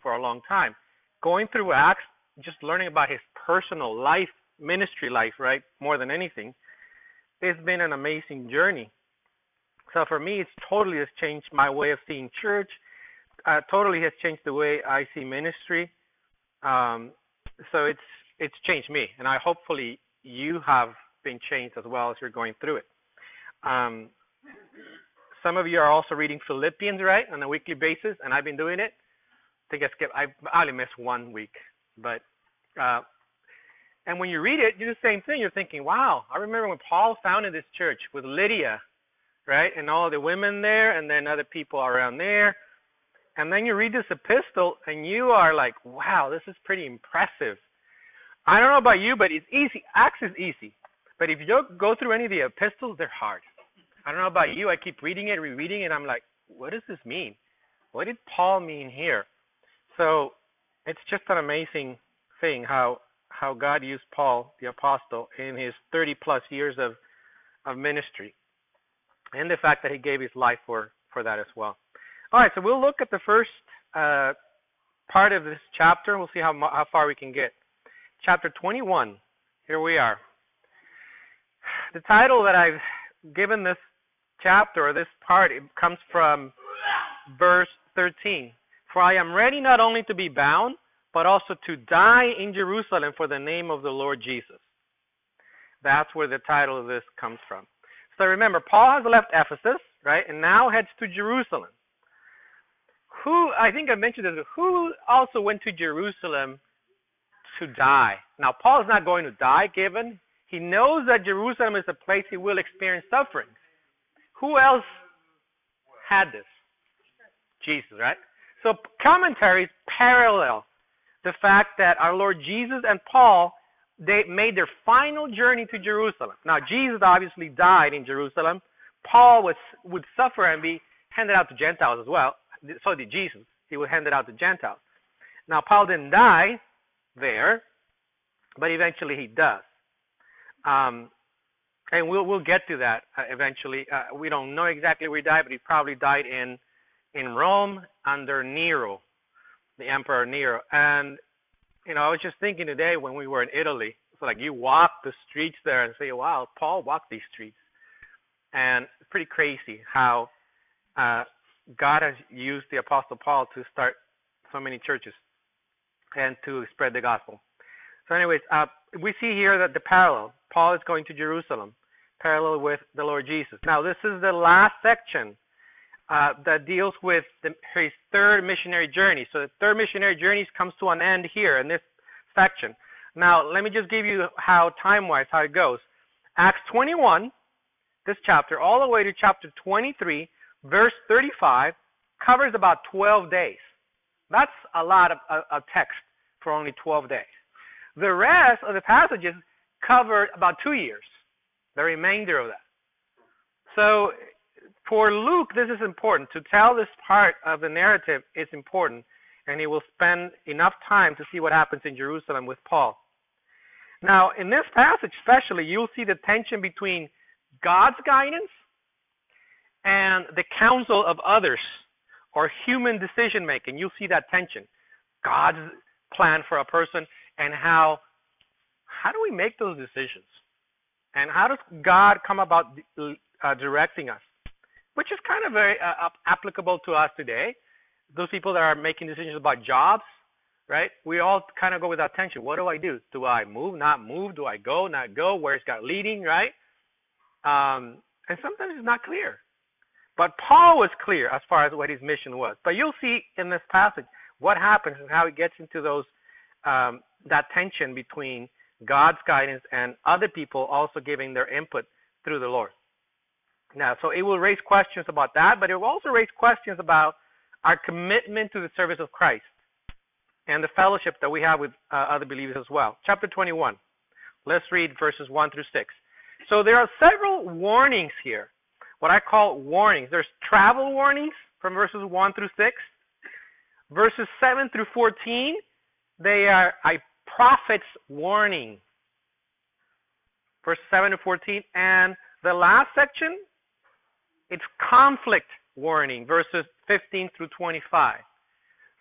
for a long time. Going through Acts, just learning about his personal life, ministry life, right, more than anything, it's been an amazing journey. So for me, it's totally has changed my way of seeing church. Totally has changed the way I see ministry. So it's changed me, and I hopefully you have been changed as well as you're going through it. Um, some of you are also reading Philippians, right, on a weekly basis, and I've been doing it. I only missed 1 week, but and when you read it, you do the same thing. You're thinking, wow, I remember when Paul founded this church with Lydia, right, and all the women there, and then other people around there. And then you read this epistle, and you are like, wow, this is pretty impressive. I don't know about you, but it's easy. Acts is easy. But if you don't go through any of the epistles, they're hard. I don't know about you. I keep reading it, rereading it. I'm like, what does this mean? What did Paul mean here? So it's just an amazing thing how God used Paul, the apostle, in his 30-plus years of ministry. And the fact that he gave his life for that as well. All right, so we'll look at the first part of this chapter. We'll see how far we can get. Chapter 21. Here we are. The title that I've given this chapter, or this part, it comes from verse 13. For I am ready not only to be bound, but also to die in Jerusalem for the name of the Lord Jesus. That's where the title of this comes from. So remember, Paul has left Ephesus, right, and now heads to Jerusalem. I think I mentioned this, who also went to Jerusalem to die? Now, Paul is not going to die, given he knows that Jerusalem is a place he will experience suffering. Who else had this? Jesus, right? So commentaries parallel the fact that our Lord Jesus and Paul, they made their final journey to Jerusalem. Now, Jesus obviously died in Jerusalem. Paul would suffer and be handed out to Gentiles as well. So did Jesus. He would hand it out to Gentiles. Now, Paul didn't die there, but eventually he does. And we'll get to that eventually. We don't know exactly where he died, but he probably died in Rome under Nero, the Emperor Nero. And, I was just thinking today when we were in Italy, it's like you walk the streets there and say, wow, Paul walked these streets. And it's pretty crazy how God has used the Apostle Paul to start so many churches and to spread the gospel. So anyways, we see here that the parallel. Paul is going to Jerusalem, parallel with the Lord Jesus. Now, this is the last section that deals with his third missionary journey. So the third missionary journey comes to an end here in this section. Now, let me just give you how time-wise, how it goes. Acts 21, this chapter, all the way to chapter 23, verse 35, covers about 12 days. That's a lot of text for only 12 days. The rest of the passages covered about 2 years, the remainder of that. So for Luke, this is important. To tell this part of the narrative is important, and he will spend enough time to see what happens in Jerusalem with Paul. Now, in this passage especially, you'll see the tension between God's guidance and the counsel of others, or human decision-making. You'll see that tension. God's plan for a person, and how do we make those decisions? And how does God come about directing us? Which is kind of very applicable to us today. Those people that are making decisions about jobs, right? We all kind of go with that tension. What do I do? Do I move, not move? Do I go, not go? Where's God leading, right? And sometimes it's not clear. But Paul was clear as far as what his mission was. But you'll see in this passage what happens and how he gets into those that tension between God's guidance and other people also giving their input through the Lord. Now, so it will raise questions about that, but it will also raise questions about our commitment to the service of Christ and the fellowship that we have with other believers as well. Chapter 21. Let's read verses 1 through 6. So there are several warnings here, what I call warnings. There's travel warnings from verses 1 through 6. Verses 7 through 14, they are a prophet's warning. Verses 7 to 14. And the last section, it's conflict warning, verses 15 through 25.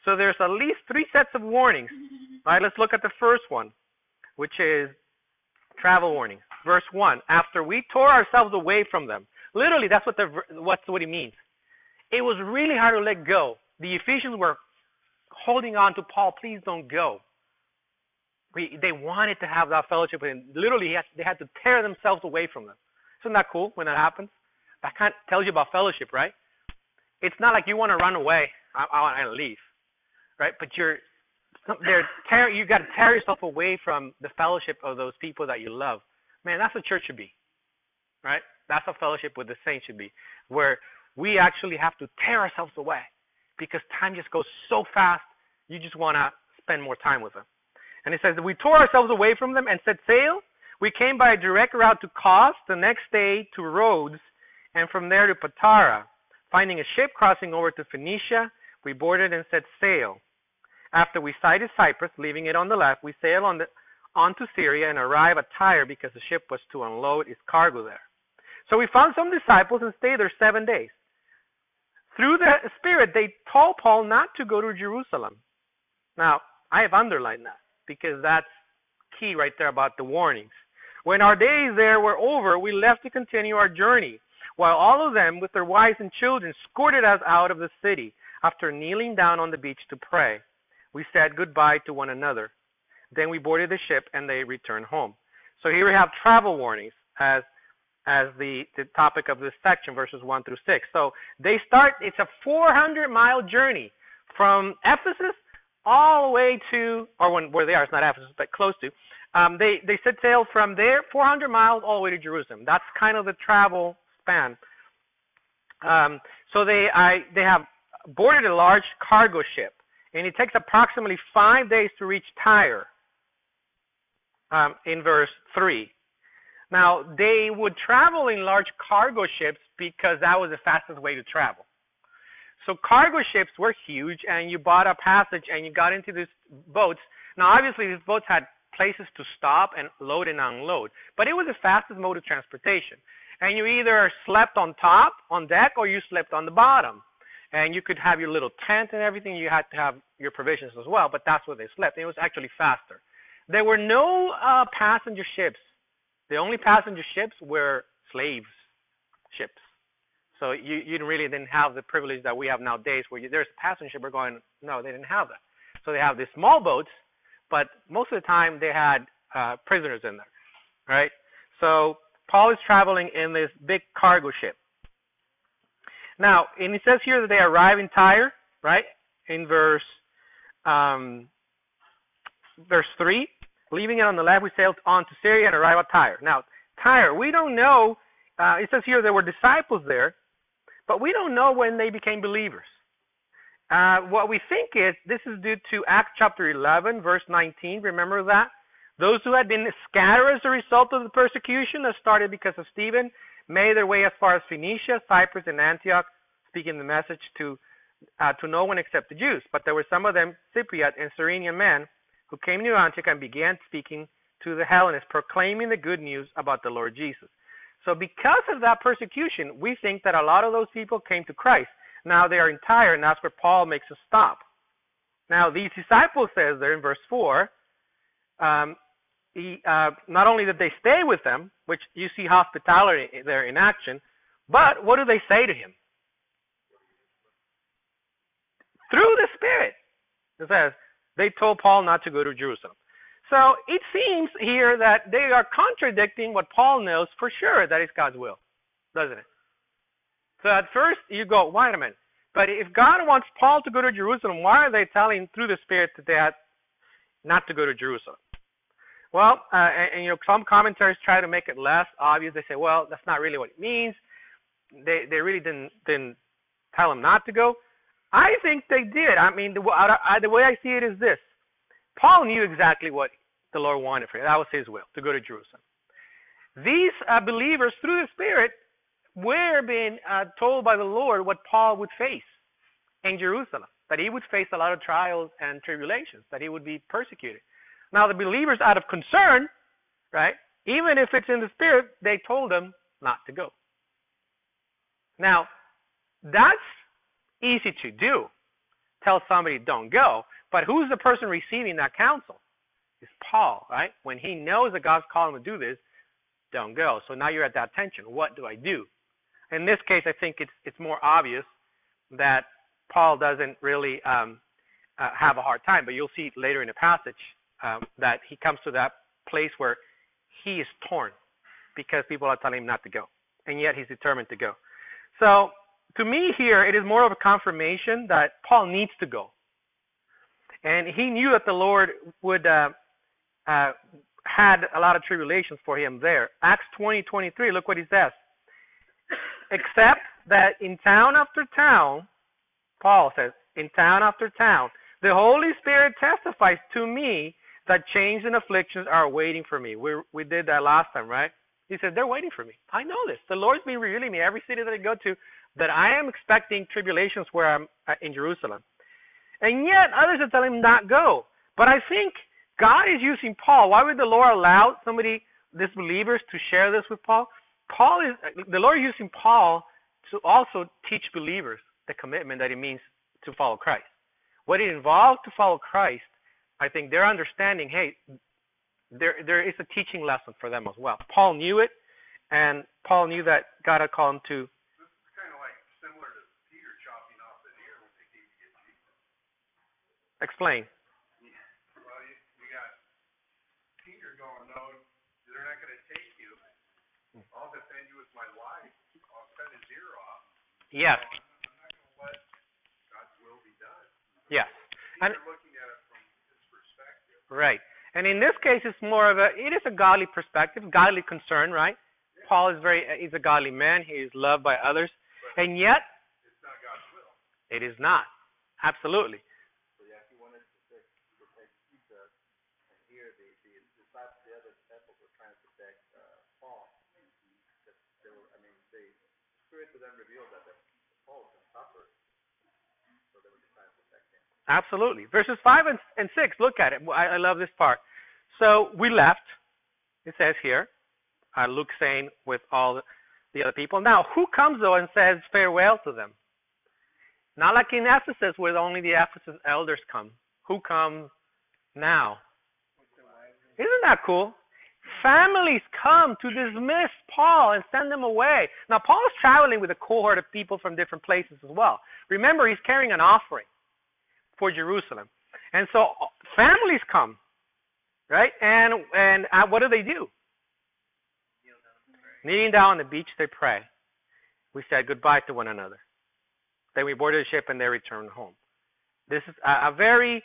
So there's at least 3 sets of warnings. All right, let's look at the first one, which is travel warnings. Verse 1, after we tore ourselves away from them. Literally, that's what he means. It was really hard to let go. The Ephesians were holding on to Paul, please don't go. They wanted to have that fellowship with him. Literally, they had to tear themselves away from them. Isn't that cool when that happens? That kind of tells you about fellowship, right? It's not like you want to run away. I want to leave, right? But you got to tear yourself away from the fellowship of those people that you love. Man, that's what church should be, right? That's what fellowship with the saints should be, where we actually have to tear ourselves away because time just goes so fast. You just want to spend more time with them. And it says that we tore ourselves away from them and set sail. We came by a direct route to Kos, the next day to Rhodes, and from there to Patara. Finding a ship crossing over to Phoenicia, we boarded and set sail. After we sighted Cyprus, leaving it on the left, we sailed on to Syria and arrived at Tyre because the ship was to unload its cargo there. So we found some disciples and stayed there 7 days. Through the Spirit, they told Paul not to go to Jerusalem. Now, I have underlined that because that's key right there about the warnings. When our days there were over, we left to continue our journey, while all of them, with their wives and children, escorted us out of the city. After kneeling down on the beach to pray, we said goodbye to one another. Then we boarded the ship and they returned home. So here we have travel warnings as the topic of this section, verses 1 through 6. So they start, it's a 400-mile journey from Ephesus all the way to, or where they are, it's not Ephesus, but close to. They set sail from there, 400 miles all the way to Jerusalem. That's kind of the travel span. So they have boarded a large cargo ship, and it takes approximately 5 days to reach Tyre. In verse 3. Now, they would travel in large cargo ships because that was the fastest way to travel. So cargo ships were huge, and you bought a passage and you got into these boats. Now, obviously, these boats had places to stop and load and unload, but it was the fastest mode of transportation. And you either slept on top, on deck, or you slept on the bottom. And you could have your little tent and everything. You had to have your provisions as well, but that's where they slept. It was actually faster. There were no passenger ships. The only passenger ships were slaves ships. So you really didn't have the privilege that we have nowadays where there's a passenger ship. We're going, no, they didn't have that. So they have these small boats, but most of the time they had prisoners in there, right? So Paul is traveling in this big cargo ship. Now, and it says here that they arrive in Tyre, right? In verse 3. Leaving it on the left, we sailed on to Syria and arrived at Tyre. Now, Tyre, we don't know, it says here there were disciples there, but we don't know when they became believers. What we think is this is due to Acts chapter 11, verse 19. Remember that? Those who had been scattered as a result of the persecution that started because of Stephen made their way as far as Phoenicia, Cyprus, and Antioch, speaking the message to no one except the Jews. But there were some of them, Cypriot and Cyrenian men, who came to Antioch and began speaking to the Hellenists, proclaiming the good news about the Lord Jesus. So because of that persecution, we think that a lot of those people came to Christ. Now they are in Tyre, and that's where Paul makes a stop. Now these disciples, says there in verse 4, not only did they stay with them, which you see hospitality there in action, but what do they say to him? Through the Spirit. It says, they told Paul not to go to Jerusalem. So it seems here that they are contradicting what Paul knows for sure that is God's will, doesn't it? So at first you go, wait a minute. But if God wants Paul to go to Jerusalem, why are they telling through the Spirit that they had not to go to Jerusalem? Well, and some commentaries try to make it less obvious. They say, well, that's not really what it means. They really didn't tell him not to go. I think they did. I mean, the way I see it is this. Paul knew exactly what the Lord wanted for him. That was his will, to go to Jerusalem. These believers, through the Spirit, were being told by the Lord what Paul would face in Jerusalem, that he would face a lot of trials and tribulations, that he would be persecuted. Now, the believers, out of concern, right, even if it's in the Spirit, they told him not to go. Now, that's easy to do, tell somebody don't go. But who's the person receiving that counsel? It's Paul, right? When he knows that God's calling him to do this, don't go. So now you're at that tension. What do I do? In this case, I think it's more obvious that Paul doesn't really have a hard time, but you'll see later in the passage that he comes to that place where he is torn because people are telling him not to go, and yet he's determined to go. So to me here, it is more of a confirmation that Paul needs to go. And he knew that the Lord would had a lot of tribulations for him there. Acts 20:23, look what he says. Except that in town after town, Paul says, in town after town, the Holy Spirit testifies to me that chains and afflictions are waiting for me. We did that last time, right? He said, they're waiting for me. I know this. The Lord's been revealing me every city that I go to that I am expecting tribulations where I'm in Jerusalem. And yet others are telling him not go. But I think God is using Paul. Why would the Lord allow disbelievers to share this with Paul? The Lord is using Paul to also teach believers the commitment that it means to follow Christ. What it involves to follow Christ, I think they're understanding, hey, there is a teaching lesson for them as well. Paul knew it, and Paul knew that God had called him to. This is kind of like similar to Peter chopping off the ear when they came to get Jesus. Explain. Well, you got Peter going, no, they're not going to take you. I'll defend you with my life. I'll cut his ear off. Yes. I'm not going to let God's will be done. Yes. You're looking at it from his perspective. Right. And in this case, it is a godly perspective, godly concern, right? Yeah. Paul he's a godly man. He is loved by others. But and yet, it's not God's will. It is not. Absolutely. So yeah, he wanted to protect Jesus, and here the other disciples were trying to protect Paul. Because the Spirit to them revealed that Paul was going to suffer, so they were just trying to protect him. Absolutely. Verses 5 and 6, look at it. I love this part. So we left, it says here, Luke saying with all the other people. Now, who comes though and says farewell to them? Not like in Ephesus where only the Ephesus elders come. Who comes now? Isn't that cool? Families come to dismiss Paul and send them away. Now, Paul is traveling with a cohort of people from different places as well. Remember, he's carrying an offering for Jerusalem. And so families come, right? And what do? Kneeling down on the beach, they pray. We said goodbye to one another. Then we boarded the ship and they returned home. This is a very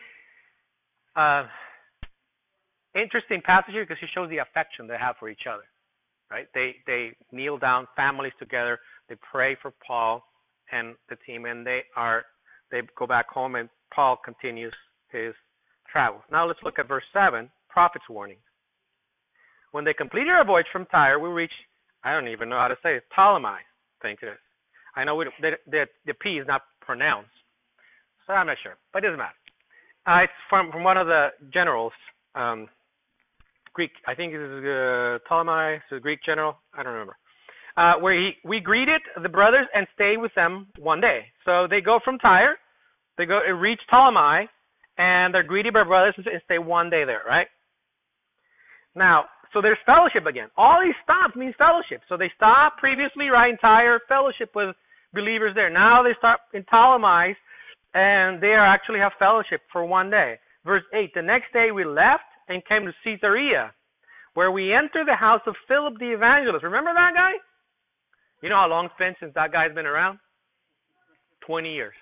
interesting passage here because it shows the affection they have for each other, right? They kneel down, families together. They pray for Paul and the team, and they go back home, and Paul continues his travels. Now let's look at verse 7, prophet's warning. When they completed our voyage from Tyre, we reached, I don't even know how to say it, Ptolemy, I think it is. I know the P is not pronounced, so I'm not sure, but it doesn't matter. It's from one of the generals, Greek, I think it is Ptolemy, it's a Greek general, I don't remember. Where we greeted the brothers and stayed with them one day. So they go from Tyre, they reach Ptolemy, and they're greeted by brothers and stay one day there, right? Now, so there's fellowship again. All these stops means fellowship. So they stopped previously, right, in Tyre, fellowship with believers there. Now they stop in Ptolemy, and they actually have fellowship for one day. Verse 8, the next day we left and came to Caesarea, where we entered the house of Philip the evangelist. Remember that guy? You know how long it's been since that guy's been around? 20 years.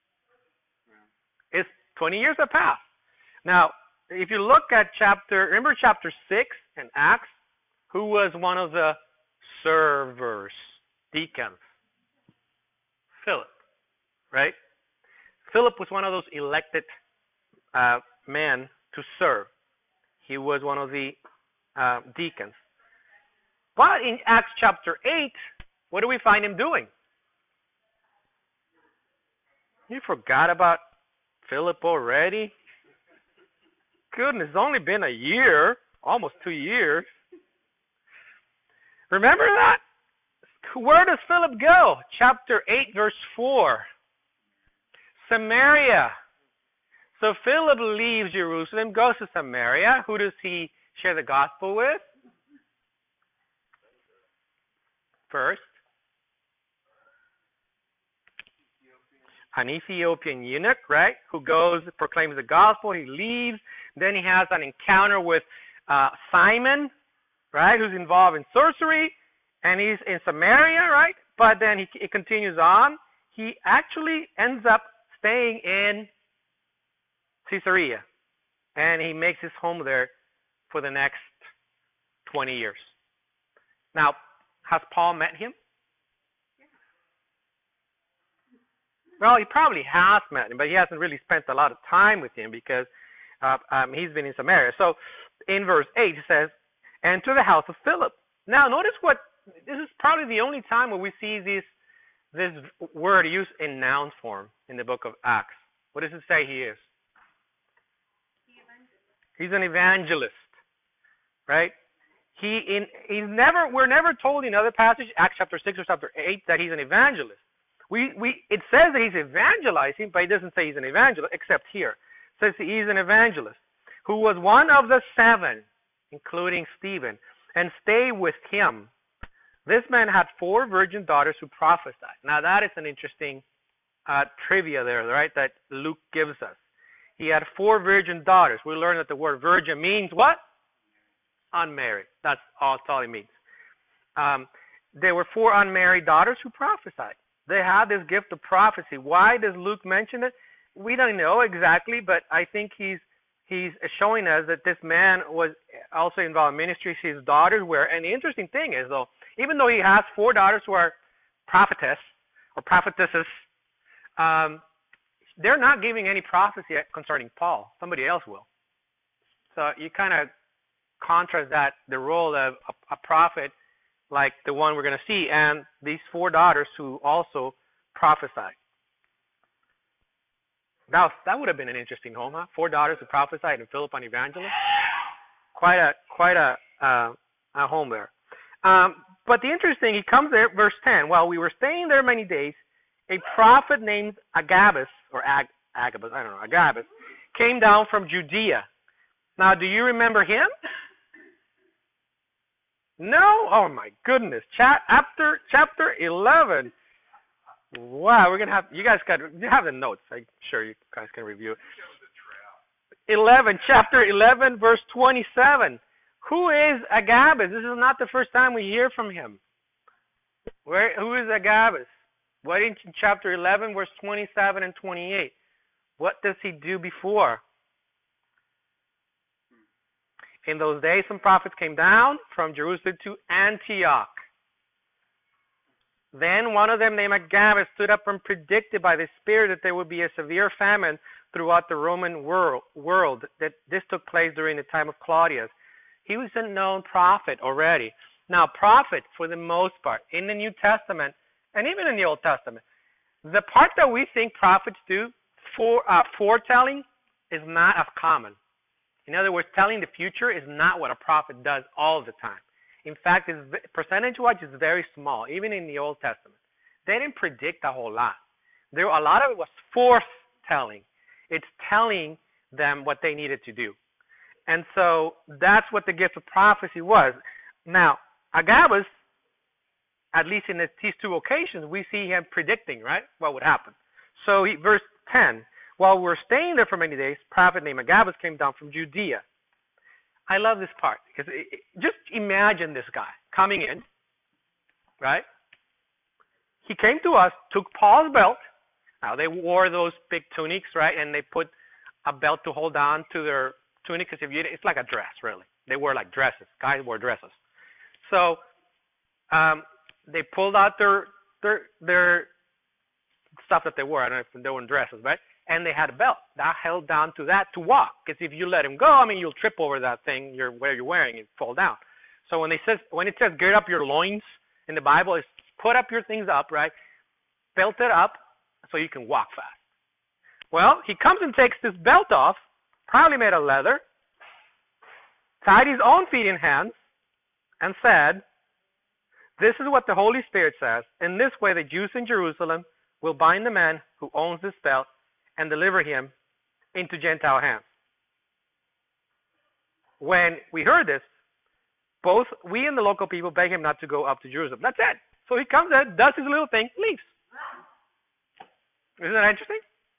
It's 20 years have passed. Now, if you look at remember chapter 6 in Acts, who was one of the servers, deacons? Philip, right? Philip was one of those elected men to serve. He was one of the deacons. But in Acts chapter 8, what do we find him doing? You forgot about Philip already? Goodness, it's only been a year, almost 2 years. Remember that? Where does Philip go? Chapter 8, verse 4. Samaria. So Philip leaves Jerusalem, goes to Samaria. Who does he share the gospel with? First, an Ethiopian eunuch, right, who goes, proclaims the gospel, he leaves, then he has an encounter with Simon, right, who's involved in sorcery, and he's in Samaria, right, but then he continues on. He actually ends up staying in Caesarea, and he makes his home there for the next 20 years. Now, has Paul met him? Well, he probably has met him, but he hasn't really spent a lot of time with him because he's been in Samaria. So in verse 8 it says, enter the house of Philip. Now notice this is probably the only time where we see this word used in noun form in the book of Acts. What does it say he is? He's an evangelist, right? We're never told in other passages, Acts chapter 6 or chapter 8, that he's an evangelist. It says that he's evangelizing, but it doesn't say he's an evangelist, except here. It says he's an evangelist who was one of the 7, including Stephen, and stayed with him. This man had 4 virgin daughters who prophesied. Now that is an interesting trivia there, right, that Luke gives us. He had 4 virgin daughters. We learned that the word virgin means what? Unmarried. That's all it means. There were 4 unmarried daughters who prophesied. They had this gift of prophecy. Why does Luke mention it? We don't know exactly, but I think he's showing us that this man was also involved in ministry. His daughters were. And the interesting thing is, though, even though he has 4 daughters who are prophetess or prophetesses, they're not giving any prophecy concerning Paul. Somebody else will. So you kind of contrast that, the role of a prophet like the one we're going to see, and these 4 daughters who also prophesied. That would have been an interesting home, huh? 4 daughters who prophesied and Philip an evangelist. Quite a home there. But the interesting, he comes there, verse 10. While we were staying there many days, a prophet named Agabus, or Agabus, I don't know, Agabus, came down from Judea. Now, do you remember him? No? Oh my goodness. Chapter 11. Wow, we're gonna have you have the notes. I'm sure you guys can review it. 11, chapter 11, verse 27. Who is Agabus? This is not the first time we hear from him. Who is Agabus? What in chapter 11, verse 27 and 28? What does he do before? In those days, some prophets came down from Jerusalem to Antioch. Then one of them, named Agabus, stood up and predicted by the Spirit that there would be a severe famine throughout the Roman world, that this took place during the time of Claudius. He was a known prophet already. Now, prophet, for the most part, in the New Testament, and even in the Old Testament, the part that we think prophets do, foretelling, is not as common. In other words, telling the future is not what a prophet does all the time. In fact, percentage-wise, it's very small, even in the Old Testament. They didn't predict a whole lot. A lot of it was foretelling. It's telling them what they needed to do. And so that's what the gift of prophecy was. Now, Agabus, at least in these 2 occasions, we see him predicting, right, what would happen. So verse 10, while we were staying there for many days, a prophet named Agabus came down from Judea. I love this part because just imagine this guy coming in, right? He came to us, took Paul's belt. Now, they wore those big tunics, right? And they put a belt to hold on to their tunic because it's like a dress, really. They wear like dresses. Guys wore dresses. So they pulled out their stuff that they wore. I don't know if they were dresses, right? And they had a belt that held down to that to walk. Because if you let him go, you'll trip over that thing you're wearing and fall down. So when it says gird up your loins in the Bible, it's put up your things up, right? Belt it up so you can walk fast. Well, he comes and takes this belt off, probably made of leather, tied his own feet and hands, and said, "This is what the Holy Spirit says. In this way, the Jews in Jerusalem will bind the man who owns this belt and deliver him into Gentile hands. When we heard this, both we and the local people beg him not to go up to Jerusalem. That's it. So he comes in, does his little thing, leaves. Isn't that interesting?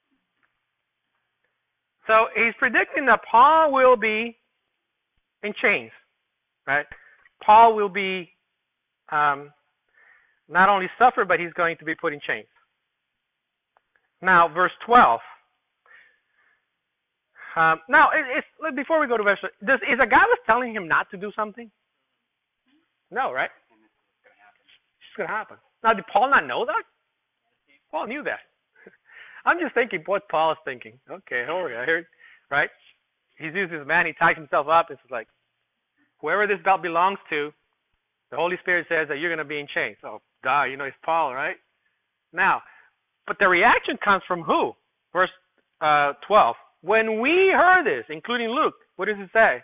So he's predicting that Paul will be in chains, right? Paul will be not only suffer, but he's going to be put in chains. Now, verse 12. Now, before we go to verse 12, is Agabus telling him not to do something? No, right? It's going to happen. Now, did Paul not know that? Paul knew that. I'm just thinking what Paul is thinking. Okay, I heard, right? He's used this man, he ties himself up. It's like, whoever this belt belongs to, the Holy Spirit says that you're going to be in chains. Oh, duh, it's Paul, right? Now, but the reaction comes from who? Verse 12. When we heard this, including Luke, what does it say?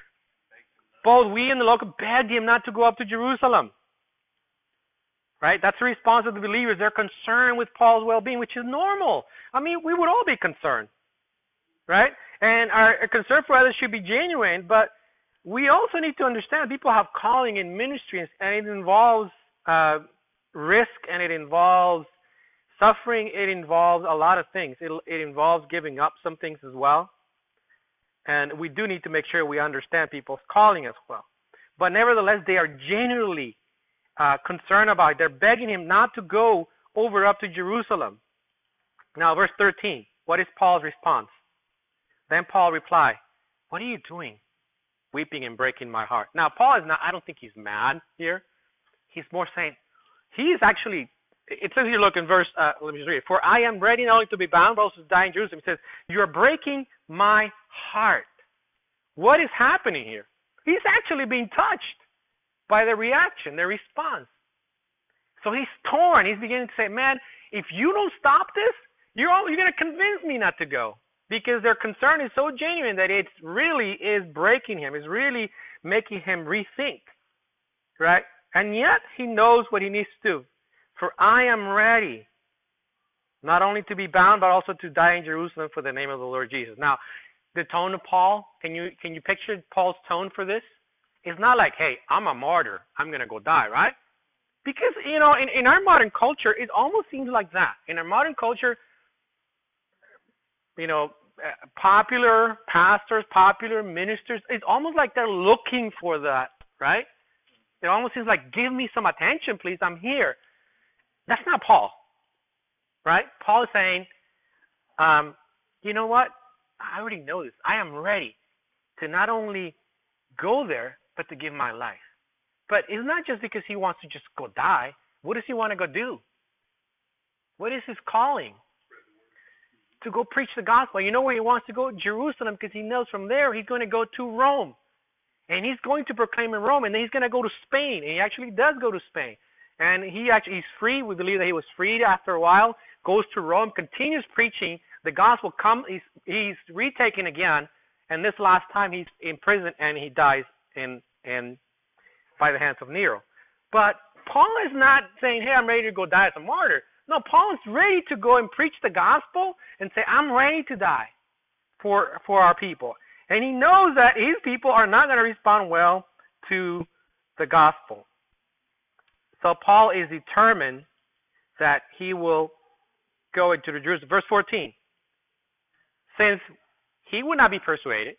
Both we and the local begged him not to go up to Jerusalem. Right? That's the response of the believers. They're concerned with Paul's well-being, which is normal. I mean, we would all be concerned. Right? And our concern for others should be genuine, but we also need to understand people have calling in ministry, and it involves risk, and it involves suffering. It involves a lot of things. It involves giving up some things as well. And we do need to make sure we understand people's calling as well. But nevertheless, they are genuinely concerned about it. They're begging him not to go over up to Jerusalem. Now, verse 13. What is Paul's response? Then Paul replied, "What are you doing, weeping and breaking my heart?" Now, Paul is not, I don't think he's mad here. He's more saying, he's actually, it says here, look in verse, let me just read it. "For I am ready not only to be bound, but also to die in Jerusalem." He says, "You are breaking my heart." What is happening here? He's actually being touched by the reaction, the response. So he's torn. He's beginning to say, man, if you don't stop this, you're going to convince me not to go. Because their concern is so genuine that it really is breaking him. It's really making him rethink. Right? And yet he knows what he needs to do. "For I am ready not only to be bound, but also to die in Jerusalem for the name of the Lord Jesus." Now, the tone of Paul, can you picture Paul's tone for this? It's not like, hey, I'm a martyr, I'm going to go die, right? Because, in our modern culture, it almost seems like that. In our modern culture, popular pastors, popular ministers, it's almost like they're looking for that, right? It almost seems like, give me some attention, please, I'm here. That's not Paul, right? Paul is saying, you know what? I already know this. I am ready to not only go there, but to give my life. But it's not just because he wants to just go die. What does he want to go do? What is his calling? To go preach the gospel. You know where he wants to go? Jerusalem, because he knows from there he's going to go to Rome. And he's going to proclaim in Rome, and then he's going to go to Spain. And he actually does go to Spain. And he's free. We believe that he was freed after a while. Goes to Rome, continues preaching. The gospel comes. He's retaken again. And this last time he's in prison, and he dies in by the hands of Nero. But Paul is not saying, hey, I'm ready to go die as a martyr. No, Paul is ready to go and preach the gospel and say, I'm ready to die for our people. And he knows that his people are not going to respond well to the gospel. So Paul is determined that he will go into the Jerusalem. Verse 14. Since he would not be persuaded,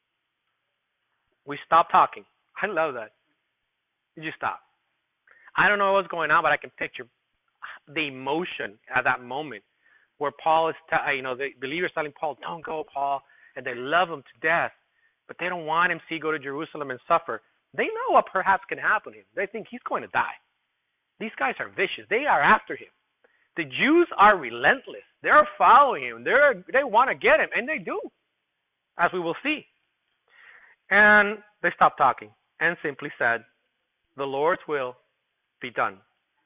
we stop talking. I love that. You just stop. I don't know what's going on, but I can picture the emotion at that moment where Paul is, the believers telling Paul, don't go, Paul, and they love him to death, but they don't want him to go to Jerusalem and suffer. They know what perhaps can happen to him. They think he's going to die. These guys are vicious. They are after him. The Jews are relentless. They're following him. They want to get him, and they do, as we will see. And they stopped talking and simply said, the Lord's will be done.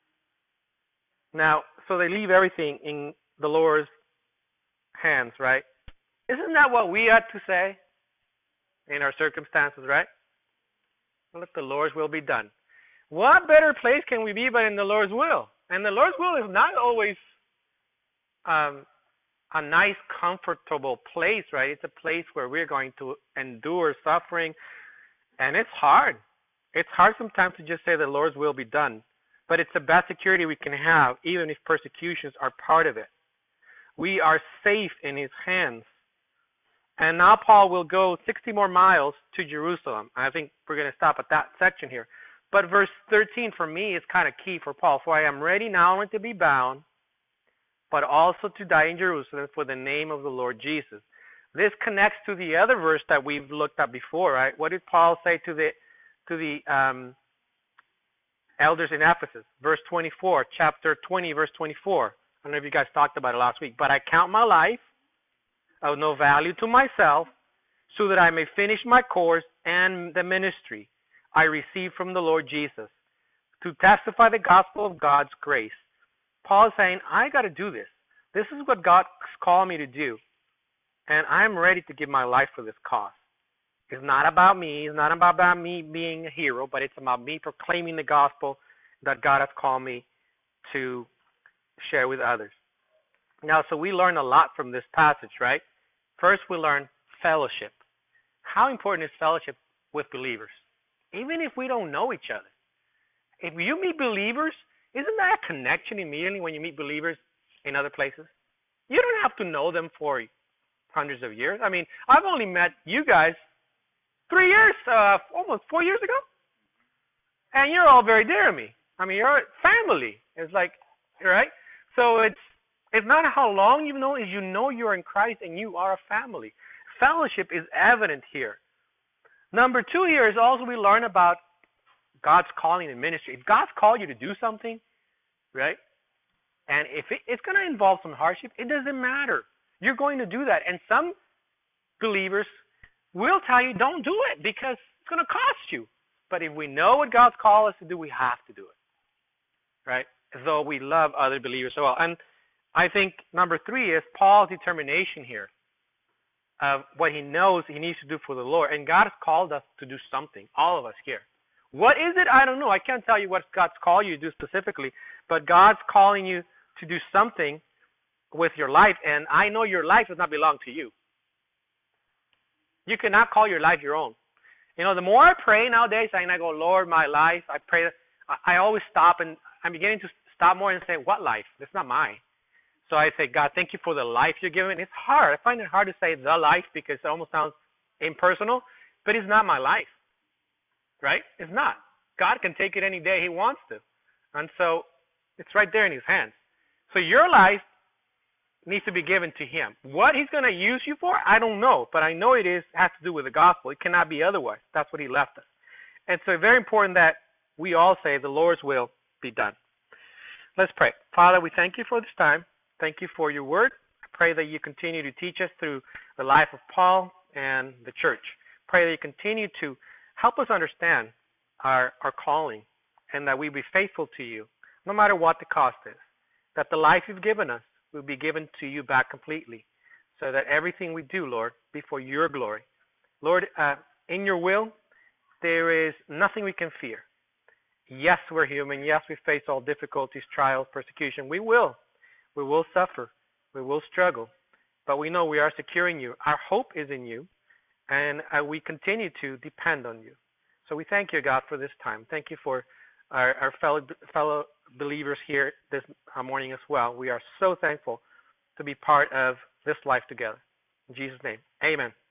Now, so they leave everything in the Lord's hands, right? Isn't that what we ought to say in our circumstances, right? Let the Lord's will be done. What better place can we be but in the Lord's will? And the Lord's will is not always a nice, comfortable place, right? It's a place where we're going to endure suffering, and it's hard. It's hard sometimes to just say the Lord's will be done, but it's the best security we can have, even if persecutions are part of it. We are safe in His hands. And now Paul will go 60 more miles to Jerusalem. I think we're going to stop at that section here. But verse 13 for me is kind of key for Paul. For I am ready not only to be bound, but also to die in Jerusalem for the name of the Lord Jesus. This connects to the other verse that we've looked at before, right? What did Paul say to the elders in Ephesus? Verse 24, chapter 20, verse 24. I don't know if you guys talked about it last week. But I count my life of no value to myself, so that I may finish my course and the ministry I received from the Lord Jesus, to testify the gospel of God's grace. Paul is saying, I got to do this. This is what God's called me to do. And I'm ready to give my life for this cause. It's not about me. It's not about me being a hero, but it's about me proclaiming the gospel that God has called me to share with others. Now, so we learn a lot from this passage, right? First, we learn fellowship. How important is fellowship with believers? Even if we don't know each other. If you meet believers, isn't that a connection immediately when you meet believers in other places? You don't have to know them for hundreds of years. I mean, I've only met you guys 3 years, almost 4 years ago. And you're all very dear to me. I mean, you're family. It's like, right? So it's not how long you know, is you know you're in Christ and you are a family. Fellowship is evident here. Number 2 here is also we learn about God's calling and ministry. If God's called you to do something, right, and if it's going to involve some hardship, it doesn't matter. You're going to do that. And some believers will tell you, don't do it because it's going to cost you. But if we know what God's called us to do, we have to do it, right? So we love other believers as well. And I think number 3 is Paul's determination here of what he knows he needs to do for the Lord. And God has called us to do something, all of us here. What is it? I don't know. I can't tell you what God's called you to do specifically, but God's calling you to do something with your life, and I know your life does not belong to you. You cannot call your life your own. You know, the more I pray nowadays, and I go, Lord, my life, I pray, I always stop, and I'm beginning to stop more and say, what life? It's not mine. So I say, God, thank you for the life you're giving. It's hard. I find it hard to say the life because it almost sounds impersonal, but it's not my life, right? It's not. God can take it any day He wants to. And so it's right there in His hands. So your life needs to be given to Him. What He's going to use you for, I don't know, but I know it has to do with the gospel. It cannot be otherwise. That's what He left us. And so very important that we all say the Lord's will be done. Let's pray. Father, we thank you for this time. Thank you for your word. I pray that you continue to teach us through the life of Paul and the church. Pray that you continue to help us understand our calling and that we be faithful to you no matter what the cost is. That the life you've given us will be given to you back completely so that everything we do, Lord, be for your glory. Lord, in your will, there is nothing we can fear. Yes, we're human. Yes, we face all difficulties, trials, persecution. We will suffer. We will struggle. But we know we are secure in you. Our hope is in you, and we continue to depend on you. So we thank you, God, for this time. Thank you for our fellow believers here this morning as well. We are so thankful to be part of this life together. In Jesus' name, amen.